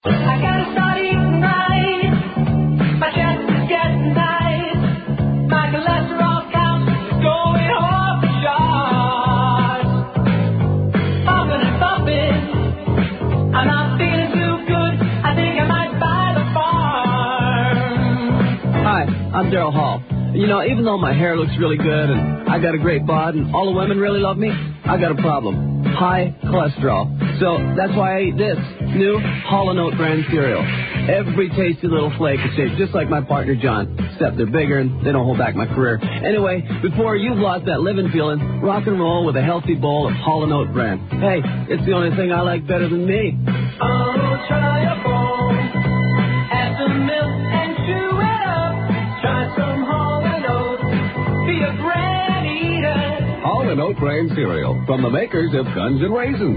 I gotta start eating right. My chest is getting nice. My cholesterol count is going off the charts. Popping and popping. I'm not feeling too good. I think I might buy the farm. Hi, I'm Daryl Hall. You know, even though my hair looks really good and I got a great bod and all the women really love me, I got a problem. High cholesterol. So that's why I eat this new Hall & Oates brand cereal. Every tasty little flake is shaped just like my partner John, except they're bigger and they don't hold back my career. Anyway, before you've lost that living feeling, rock and roll with a healthy bowl of Hall & Oates brand. Hey, it's the only thing I like better than me. Oh, try a bowl. Add some milk and chew it up. Try some Hall & Oates. Be a grand eater. Hall & Oates brand cereal from the makers of Guns N' Raisins.